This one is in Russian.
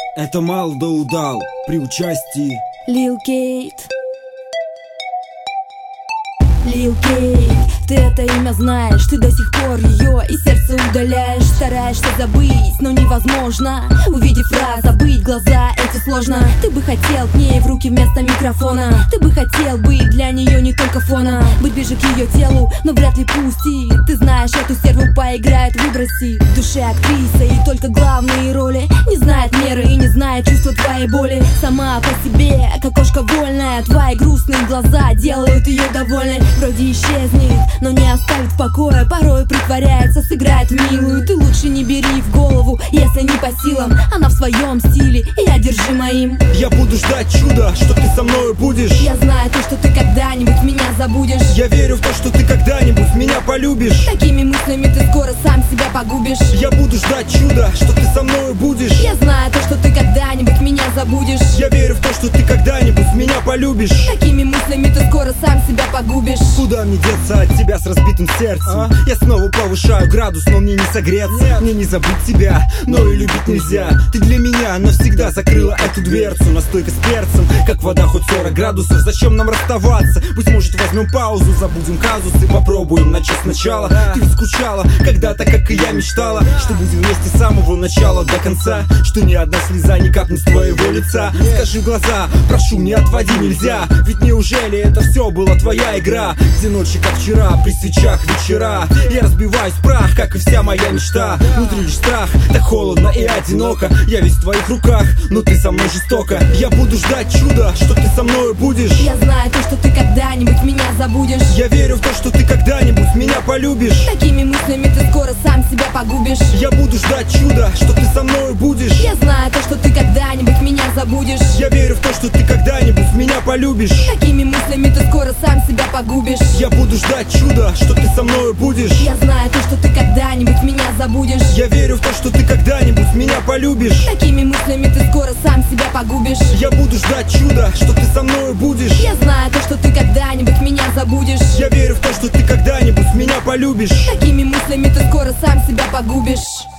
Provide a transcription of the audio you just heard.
Это Малдо удал при участии Lil Кейт. Lil Кейт, ты это имя знаешь, ты до сих пор ее из сердца удаляешь. Стараешься забыть, но невозможно. Увидев раз, забыть глаза, это сложно. Ты бы хотел к ней в руки вместо микрофона. Ты бы хотел быть для нее не только фона. Быть ближе к ее телу, но вряд ли пустит. Ты знаешь, эту стерву поиграет, выброси. В душе актриса и только главные роли. Не знает меры и не знает чувства твоей боли. Сама по себе, как кошка вольная. Твои грустные глаза делают ее довольной. Вроде исчезнет, но не оставит в покое. Порой притворяется, сыграет милую. Ты лучше не бери в голову, если не по силам. Она в своем стиле, и я держи моим. Я буду ждать чуда, что ты со мною будешь. Я знаю то, что ты когда-нибудь меня забудешь. Я верю в то, что ты когда-нибудь меня полюбишь. Такими мыслями ты скоро сам себя погубишь. Я буду ждать чуда, что ты со мною будешь. Я знаю то, что ты когда-нибудь меня забудешь. Я верю в то, что ты когда-нибудь меня полюбишь. Такими мыслями ты скоро сам себя погубишь. Куда мне деться от тебя с разбитым сердцем? Я снова повышаю градус, но мне не согреться. Мне не забыть тебя, но и любить нельзя. Ты для меня навсегда закрыла эту дверцу. Настойка с перцем, как вода хоть 40 градусов. Зачем нам расставаться? Быть может возьмем паузу, забудем казусы, попробуем начать сначала. Ты ведь скучала когда-то, как и я мечтала, что будем вместе с самого начала до конца, что ни одна слеза не капнет с твоего лица. Скажи в глаза, прошу, не отводи, нельзя. Ведь неужели это все была твоя игра? Где ночи, как вчера, при свечах вечера. Я разбиваюсь в прах, как и вся моя мечта. Внутри лишь страх, так холодно и одиноко. Я весь в твоих руках, но ты со мной жестоко. Я буду ждать чуда, что ты со мною будешь. Я знаю то, что ты когда-нибудь меня забудешь. Я верю в то, что ты когда-нибудь меня полюбишь. Такими мыслями ты скоро сам себя погубишь. Я буду ждать чуда, что ты со мною будешь. Я знаю то, что ты когда-нибудь меня забудешь. Я верю в то, что ты когда-нибудь меня полюбишь. Такими мыслями ты скоро сам себя погубишь. Я буду ждать чуда, что ты со мною будешь. Я знаю то, что ты когда-нибудь меня забудешь. Я верю в то, что ты когда-нибудь меня полюбишь. Такими мыслями ты скоро сам себя погубишь. Я буду ждать чуда, что ты со мною будешь. Я знаю то, что ты когда-нибудь меня забудешь. Я верю в то, что ты когда-нибудь меня полюбишь. Такими мыслями ты скоро сам себя погубишь.